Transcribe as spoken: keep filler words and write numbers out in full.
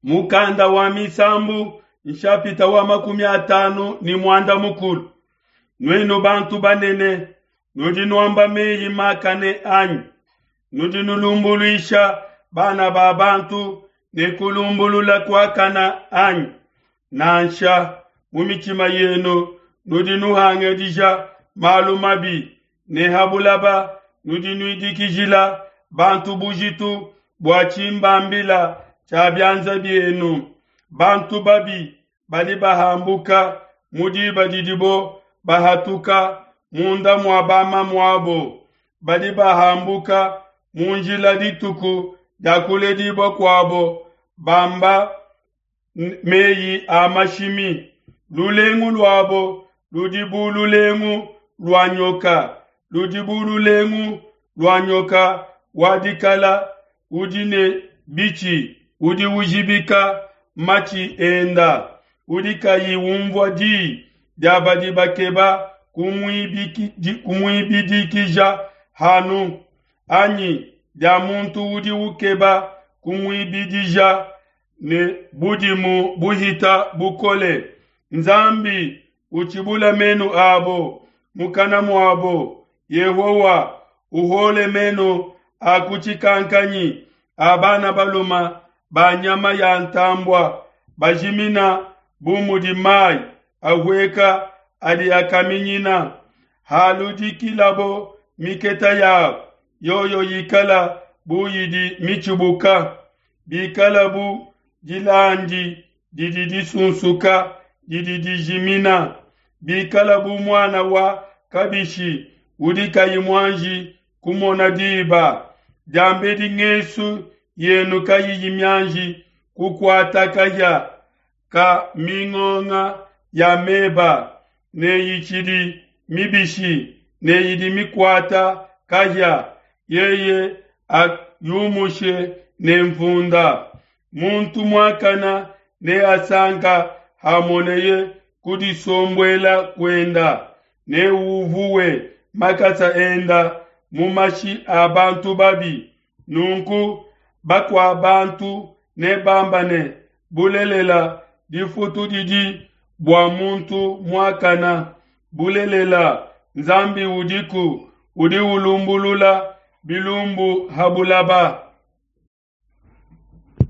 Mukanda wa misambu nshapita wa makumi atanu ni mwanda mukulu. Nwenu bantu banene nudinuamba meyi makane anyi. Nudinulumbuluisha bana ba bantu nekulumbulula kwa kana anyi. Nansha mumichima yenu nudinuhange dija malumabi nehabulaba nudinuidikijila bantu bujitu bwachimbambila chabyanza byenu. Bantu babi bali bahambuka mudi badidibo bahatuka munda mwabama mwabo bali bahambuka munjila dituku yakule dibo kwabo bamba meyi amashimi lulengu lwabo ludibu lulengu lwanyoka ludibu lulengu lwanyoka wadikala udine bichi udi ujibika machi enda udika yiwumvwa di jabadi bakeba kumuibidikija hanu anyi ja muntu udi ukeba kumuibidija ne budimu buhita bukole nzambi uchibula menu abo mukana mwabo Yehowa uhole menu akuchikankanyi abana baluma banyama ya ntambwa bajimina bumudi mai ahweka adi akaminyina haludi kilabo miketa ya yoyo yikala bu yidi michubuka bikala bu jilanji dididi sunsuka dididi jimina bikala bu mwana wa kabishi udika yimwanji kumona diba jambe di ngesu yenu kayi yimyanji kukwata kaya ka mingonga ya meba ne yichidi mibishi ne yidi mikwata kaya yeye yumushe ne mfunda muntu mwakana ne asanga hamoneye kudisombwela kwenda ne uvuwe makasa enda mumashi abantu babi nunku bakwa abantu ne bambane bulelela difutu didi bwa muntu mwakana bulelela nzambi udiku udi ulumbulula bilumbu habulaba